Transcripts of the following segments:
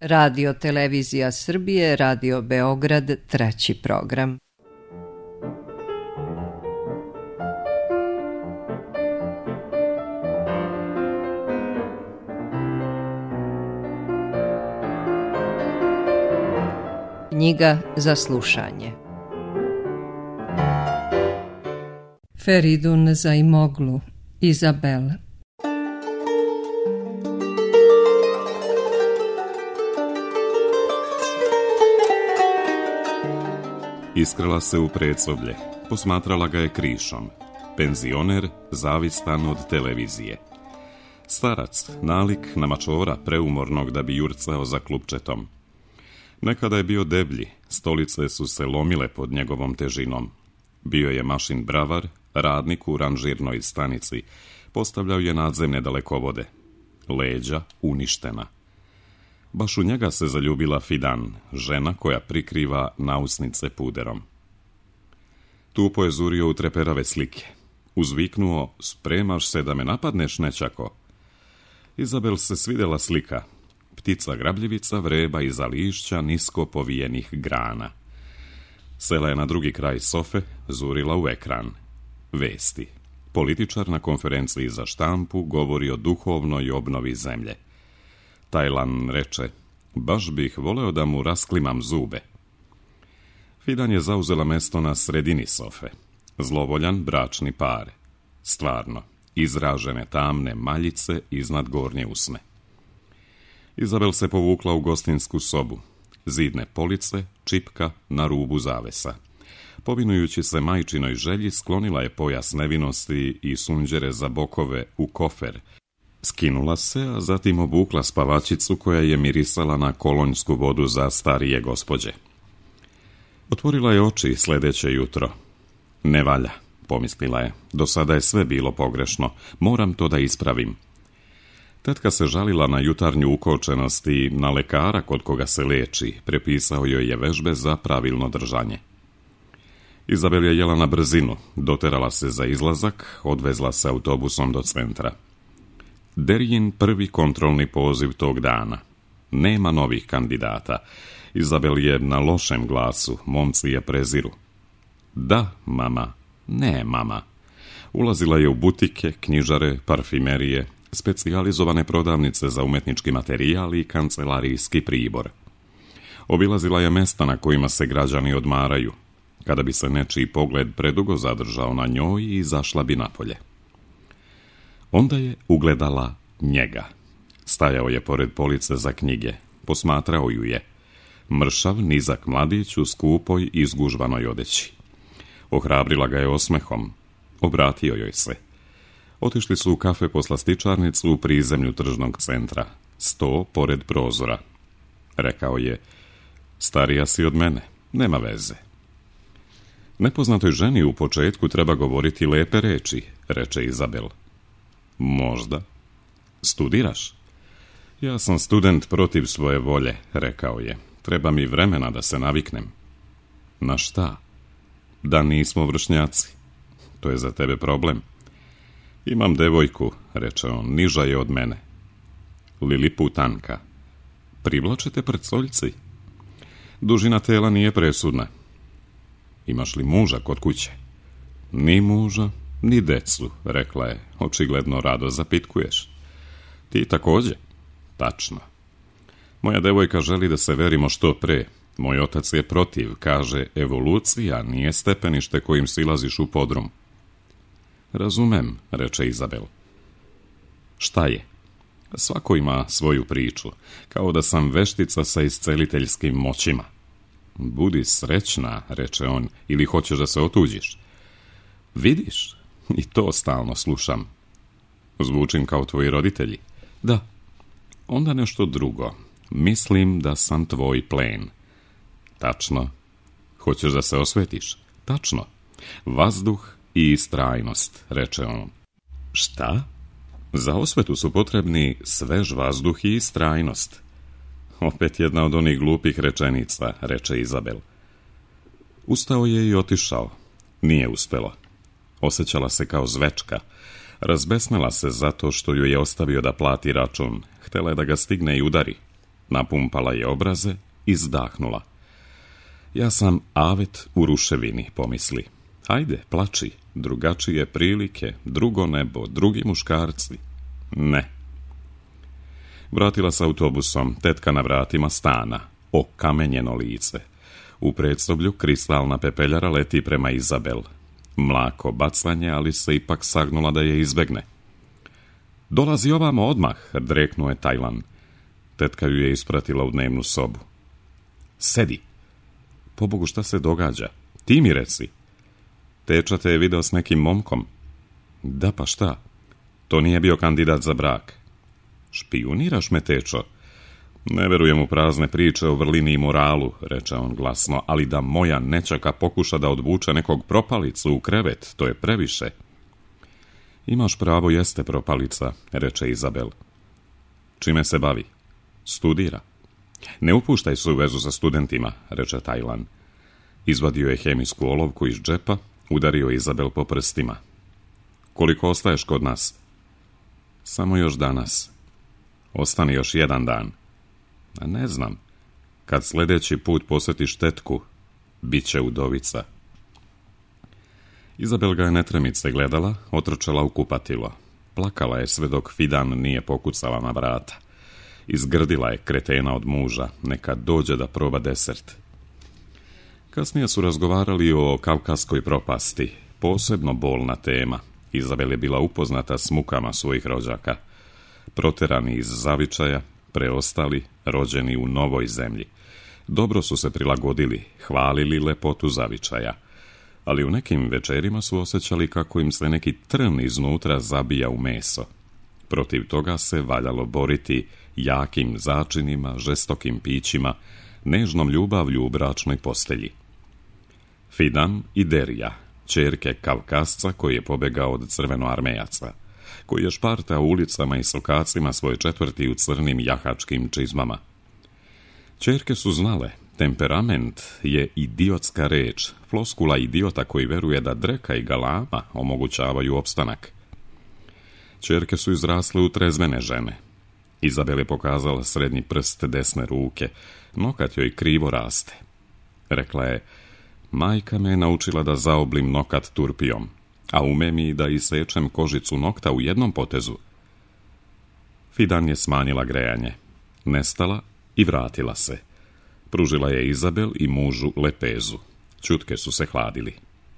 Radio Televizija Srbije, Radio Beograd, 3. program. Knjiga za slušanje. Feridun Zaimoglu, Izabel. Iskrala se u predsoblje, posmatrala ga je krišom. Penzioner, zavistan od televizije. Starac, nalik na mačora preumornog da bi jurcao za klupčetom. Nekada je bio deblji, stolice su se lomile pod njegovom težinom. Bio je mašin bravar, radnik u ranžirnoj stanici, postavljao je nadzemne dalekovode. Leđa uništena. Baš u njega se zaljubila Fidan, žena koja prikriva nausnice puderom. Tupo je zurio u treperave slike. Uzviknuo, spremaš se da me napadneš, nećako? Izabel se svidjela slika. Ptica grabljivica vreba iza lišća nisko povijenih grana. Sela je na drugi kraj sofe, zurila u ekran. Vesti. Političar na konferenciji za štampu govori o duhovnoj obnovi zemlje. Tajlan reče, baš bih voleo da mu rasklimam zube. Fidan je zauzela mesto na sredini sofe. Zlovoljan bračni par. Stvarno, izražene tamne maljice iznad gornje usne. Izabel se povukla u gostinsku sobu. Zidne police, čipka na rubu zavesa. Povinujući se majčinoj želji, sklonila je pojas nevinosti i sunđere za bokove u kofer. Skinula se, a zatim obukla spavačicu koja je mirisala na kolonjsku vodu za starije gospođe. Otvorila je oči sljedeće jutro. Ne valja, pomislila je. Do sada je sve bilo pogrešno. Moram to da ispravim. Tetka se žalila na jutarnju ukočenost i na lekara kod koga se leči. Prepisao joj je vežbe za pravilno držanje. Izabel je jela na brzinu. Doterala se za izlazak, odvezla se autobusom do centra. Derjin prvi kontrolni poziv tog dana. Nema novih kandidata. Izabel je na lošem glasu, momci je preziru. Da, mama. Ne, mama. Ulazila je u butike, knjižare, parfimerije, specijalizovane prodavnice za umetnički materijal i kancelarijski pribor. Obilazila je mesta na kojima se građani odmaraju. Kada bi se nečiji pogled predugo zadržao na njoj, izašla bi napolje. Onda je ugledala njega. Stajao je pored police za knjige. Posmatrao ju je. Mršav, nizak mladić u skupoj, izgužvanoj odeći. Ohrabrila ga je osmehom. Obratio joj se. Otišli su u kafe poslastičarnicu u prizemlju tržnog centra. Sto pored prozora. Rekao je, starija si od mene, nema veze. Nepoznatoj ženi u početku treba govoriti lepe reči, reče Izabel. Možda. Studiraš? Ja sam student protiv svoje volje, rekao je. Treba mi vremena da se naviknem. Na šta? Da nismo vršnjaci. To je za tebe problem. Imam devojku, reče on, niža je od mene. Liliputanka. Privlačete prcoljci? Dužina tela nije presudna. Imaš li muža kod kuće? Ni muža, ni decu, rekla je. Očigledno rado zapitkuješ. Ti također? Tačno. Moja devojka želi da se verimo što pre. Moj otac je protiv, kaže, evolucija nije stepenište kojim silaziš u podrum. Razumem, reče Izabel. Šta je? Svako ima svoju priču, kao da sam veštica sa isceliteljskim moćima. Budi srećna, reče on, ili hoćeš da se otuđiš? Vidiš, i to stalno slušam. Zvučim kao tvoji roditelji? Da. Onda nešto drugo. Mislim da sam tvoj plen. Tačno. Hoćeš da se osvetiš? Tačno. Vazduh i istrajnost, reče on. Šta? Za osvetu su potrebni svež vazduh i istrajnost. Opet jedna od onih glupih rečenica, reče Izabel. Ustao je i otišao. Nije uspelo. Osjećala se kao zvečka. Razbesnela se zato što ju je ostavio da plati račun. Htela je da ga stigne i udari. Napumpala je obraze, izdahnula. Ja sam avet u ruševini, pomisli. Hajde, plači, drugačije prilike, drugo nebo, drugi muškarci. Ne. Vratila se autobusom, tetka na vratima stana, okamenjeno lice. U predsoblju kristalna pepeljara leti prema Izabel. Mlako bacanje, ali se ipak sagnula da je izbegne. Dolazi ovamo odmah, dreknuo je Tajlan. Tetka ju je ispratila u dnevnu sobu. Sedi. Pobogu, šta se događa? Ti mi reci. Teča te je video s nekim momkom. Da, pa šta? To nije bio kandidat za brak. Špijuniraš me, tečo? Ne verujem u prazne priče o vrlini i moralu, reče on glasno, ali da moja nećaka pokuša da odvuče nekog propalicu u krevet, to je previše. Imaš pravo, jeste propalica, reče Izabel. Čime se bavi? Studira. Ne upuštaj se u vezu sa studentima, reče Tajlan. Izvadio je hemijsku olovku iz džepa, udario Izabel po prstima. Koliko ostaješ kod nas? Samo još danas. Ostani još jedan dan. A ne znam. Kad sljedeći put posjetiš tetku, bit će udovica. Izabel ga je netremice gledala, otrčala u kupatilo. Plakala je sve dok Fidan nije pokucala na vrata. Izgrdila je kretena od muža, neka dođe da proba desert. Kasnije su razgovarali o kavkaskoj propasti, posebno bolna tema. Izabel je bila upoznata s mukama svojih rođaka. Proterani iz zavičaja, preostali, rođeni u novoj zemlji. Dobro su se prilagodili, hvalili lepotu zavičaja. Ali u nekim večerima su osjećali kako im se neki trn iznutra zabija u meso. Protiv toga se valjalo boriti jakim začinima, žestokim pićima, nežnom ljubavlju u bračnoj postelji. Fidan i Derija, ćerke Kavkasca koji je pobegao od crvenoarmejaca, koji je špartao ulicama i sokacima svoje četvrti u crnim jahačkim čizmama. Ćerke su znale, temperament je idiotska reč, floskula idiota koji veruje da dreka i galama omogućavaju opstanak. Ćerke su izrasle u trezvene žene. Izabel je pokazala srednji prst desne ruke, nokat joj krivo raste. Rekla je, majka me je naučila da zaoblim nokat turpijom, a umem i da isečem kožicu nokta u jednom potezu. Fidan je smanjila grejanje, nestala i vratila se. Pružila je Izabel i mužu lepezu. Čutke su se hladili.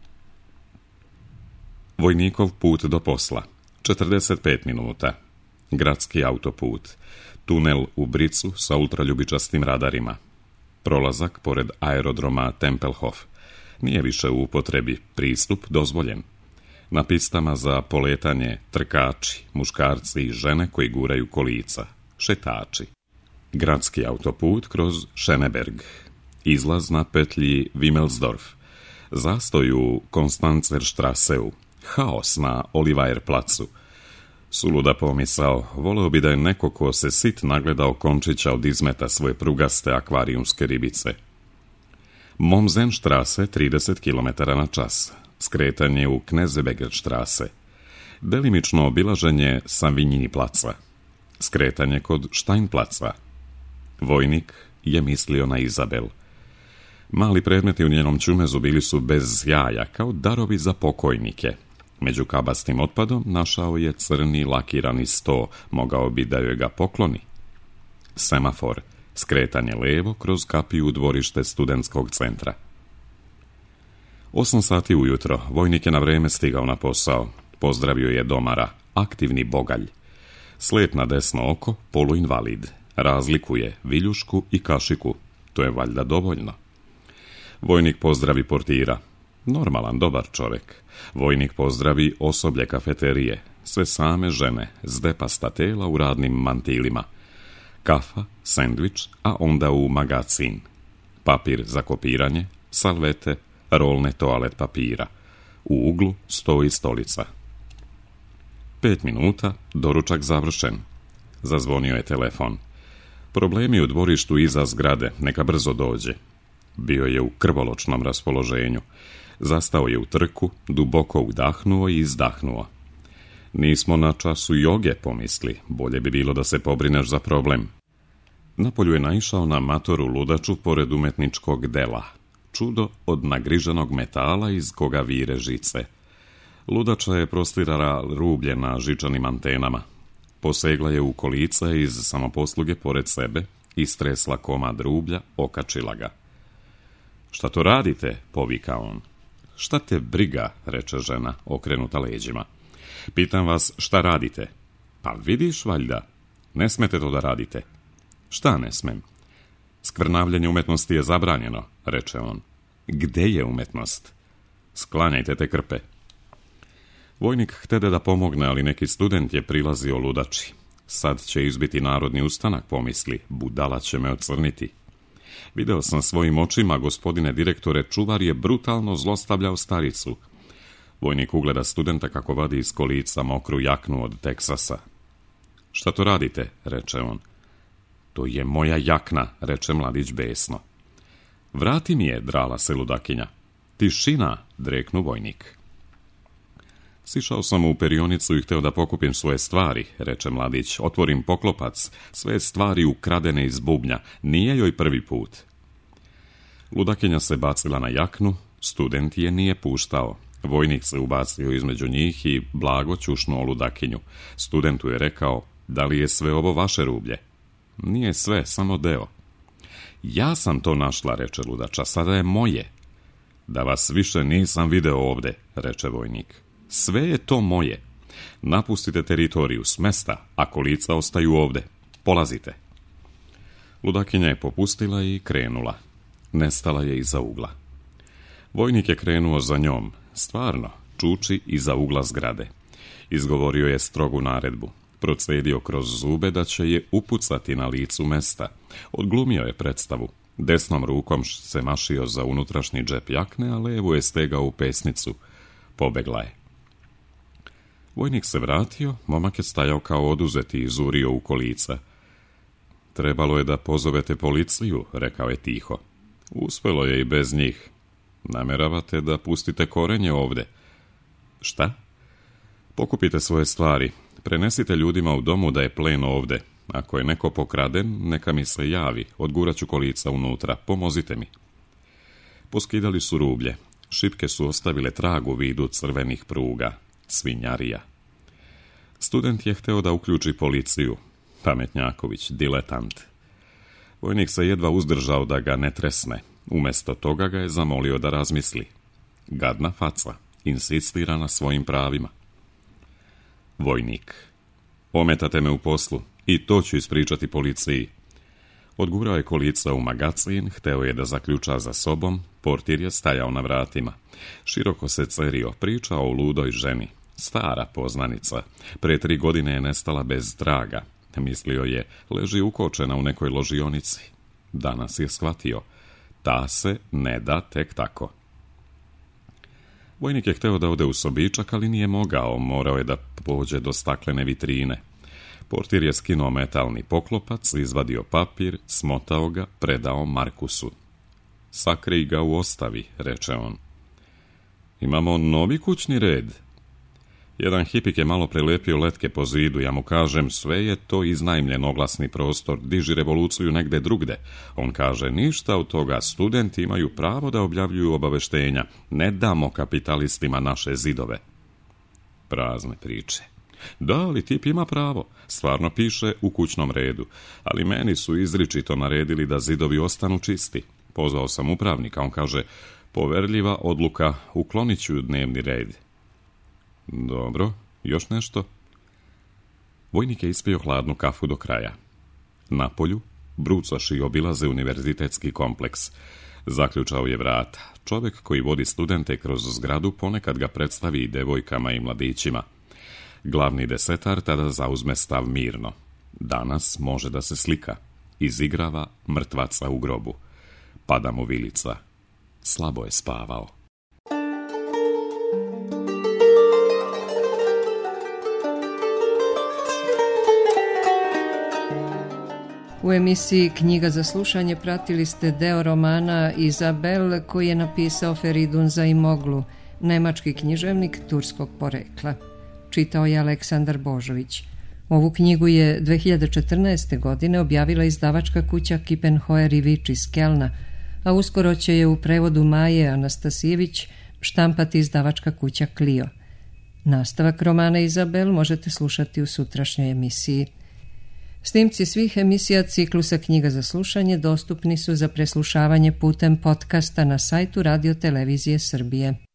Vojnikov put do posla. 45 minuta. Gradski autoput. Tunel u bricu sa ultraljubičastim radarima. Prolazak pored aerodroma Tempelhof. Nije više u upotrebi, pristup dozvoljen. Na pistama za poletanje trkači, muškarci i žene koji guraju kolica, šetači. Gradski autoput kroz Schöneberg. Izlaz na petlji Wimmelsdorf. Zastoj u Konstanzerstrasseu. Haos na Olivayer placu. Suluda pomisao, voleo bi da je neko ko se sit nagledao končića od izmeta svoje prugaste akvarijumske ribice. Mommsenstrasse 30 km na čas. Skretanje u Knesebegerstrasse. Delimično obilaženje Savinjini placa. Skretanje kod Steinplaca. Vojnik je mislio na Izabel. Mali predmeti u njenom čumezu bili su bez jaja, kao darovi za pokojnike. Među kabastim otpadom našao je crni lakirani sto, mogao bi da joj ga pokloni. Semafor, skretanje levo kroz kapiju u dvorište studentskog centra. 8 sati ujutro, vojnik je na vreme stigao na posao. Pozdravio je domara, aktivni bogalj. Slijep na desno oko, poluinvalid. Razlikuje viljušku i kašiku. To je valjda dovoljno. Vojnik pozdravi portira. Normalan, dobar čovjek. Vojnik pozdravi osoblje kafeterije. Sve same žene, zdepasta tela u radnim mantilima. Kafa, sendvič, a onda u magacin. Papir za kopiranje, salvete, rolne toalet papira. U uglu stoji stolica. 5 minuta, doručak završen. Zazvonio je telefon. Problemi u dvorištu iza zgrade, neka brzo dođe. Bio je u krvoločnom raspoloženju. Zastao je u trku, duboko udahnuo i izdahnuo. Nismo na času joge, pomisli. Bolje bi bilo da se pobrineš za problem. Napolju je naišao na matoru ludaču pored umetničkog dela. Čudo od nagriženog metala iz koga vire žice. Ludača je prostirala rublje na žičanim antenama. Posegla je u kolica iz samoposluge pored sebe, istresla komad rublja, okačila ga. Šta to radite? Povika on. Šta te briga, reče žena, okrenuta leđima. Pitam vas, šta radite? Pa vidiš, valjda. Ne smete to da radite. Šta ne smem? Skvrnavljanje umetnosti je zabranjeno, reče on. Gde je umetnost? Sklanjajte te krpe. Vojnik htede da pomogne, ali neki student je prilazio ludači. Sad će izbiti narodni ustanak, pomisli, budala će me ocrniti. Video sam svojim očima, gospodine direktore, čuvar je brutalno zlostavljao staricu. Vojnik ugleda studenta kako vadi iz kolica mokru jaknu od Teksasa. Šta to radite, reče on. To je moja jakna, reče mladić besno. Vrati mi je, drala se ludakinja. Tišina, dreknu vojnik. Sišao sam u perionicu i hteo da pokupim svoje stvari, reče mladić. Otvorim poklopac, sve stvari ukradene iz bubnja, nije joj prvi put. Ludakinja se bacila na jaknu, student je nije puštao. Vojnik se ubacio između njih i blago ćušnuo ludakinju. Studentu je rekao, da li je sve ovo vaše rublje? Nije sve, samo deo. Ja sam to našla, reče ludača, sada je moje. Da vas više nisam video ovde, reče vojnik. Sve je to moje. Napustite teritoriju s mesta, a kolica ostaju ovde. Polazite. Ludakinja je popustila i krenula. Nestala je iza ugla. Vojnik je krenuo za njom. Stvarno, čuči iza ugla zgrade. Izgovorio je strogu naredbu. Procedio kroz zube da će je upucati na licu mesta. Odglumio je predstavu. Desnom rukom se mašio za unutrašnji džep jakne, a levu je stegao u pesnicu. Pobegla je. Vojnik se vratio, momak je stajao kao oduzeti i zurio u kolica. Trebalo je da pozovete policiju, rekao je tiho. Uspelo je i bez njih. Nameravate da pustite korenje ovde? Šta? Pokupite svoje stvari. Prenesite ljudima u domu da je plen ovde. Ako je neko pokraden, neka mi se javi. Odguraću kolica unutra. Pomozite mi. Poskidali su rublje. Šipke su ostavile trag u vidu crvenih pruga. Svinjarija. Student je hteo da uključi policiju. Pametnjaković, diletant. Vojnik se jedva uzdržao da ga ne tresne. Umesto toga ga je zamolio da razmisli. Gadna faca. Insistira na svojim pravima. Vojnik. Ometate me u poslu. I to ću ispričati policiji. Odgurao je kolica u magacin, hteo je da zaključa za sobom, portir je stajao na vratima. Široko se cerio, pričao o ludoj ženi. Stara poznanica. Pre 3 godine je nestala bez traga. Mislio je, leži ukočena u nekoj ložionici. Danas je shvatio. Ta se ne da tek tako. Vojnik je hteo da ode u sobičak, ali nije mogao. Morao je da pođe do staklene vitrine. Portir je skinuo metalni poklopac, izvadio papir, smotao ga, predao Markusu. Sakrij ga u ostavi, reče on. Imamo novi kućni red. Jedan hipik je malo prelepio letke po zidu, ja mu kažem, sve je to iznajmljen oglasni prostor, diži revoluciju negde drugde. On kaže, ništa od toga, studenti imaju pravo da objavljuju obaveštenja, ne damo kapitalistima naše zidove. Prazne priče. Da, ali tip ima pravo, stvarno piše u kućnom redu, ali meni su izričito naredili da zidovi ostanu čisti. Pozvao sam upravnika, on kaže, poverljiva odluka, uklonit ću dnevni red. Dobro, još nešto? Vojnik je ispio hladnu kafu do kraja. Napolju, brucoši obilaze univerzitetski kompleks. Zaključao je vrata. Čovjek koji vodi studente kroz zgradu ponekad ga predstavi i devojkama i mladićima. Glavni desetar tada zauzme stav mirno. Danas može da se slika. Izigrava mrtvaca u grobu. Pada mu vilica. Slabo je spavao. U emisiji Knjiga za slušanje pratili ste deo romana Izabel koji je napisao Feridun Zaimoglu, nemački književnik turskog porekla. Čitao je Aleksandar Božović. Ovu knjigu je 2014. godine objavila izdavačka kuća Kippenheuer i Vič iz Kelna, a uskoro će je u prevodu Maje Anastasijević štampati izdavačka kuća Clio. Nastavak romana Izabel možete slušati u sutrašnjoj emisiji. Snimci svih emisija ciklusa Knjiga za slušanje dostupni su za preslušavanje putem podcasta na sajtu Radio Televizije Srbije.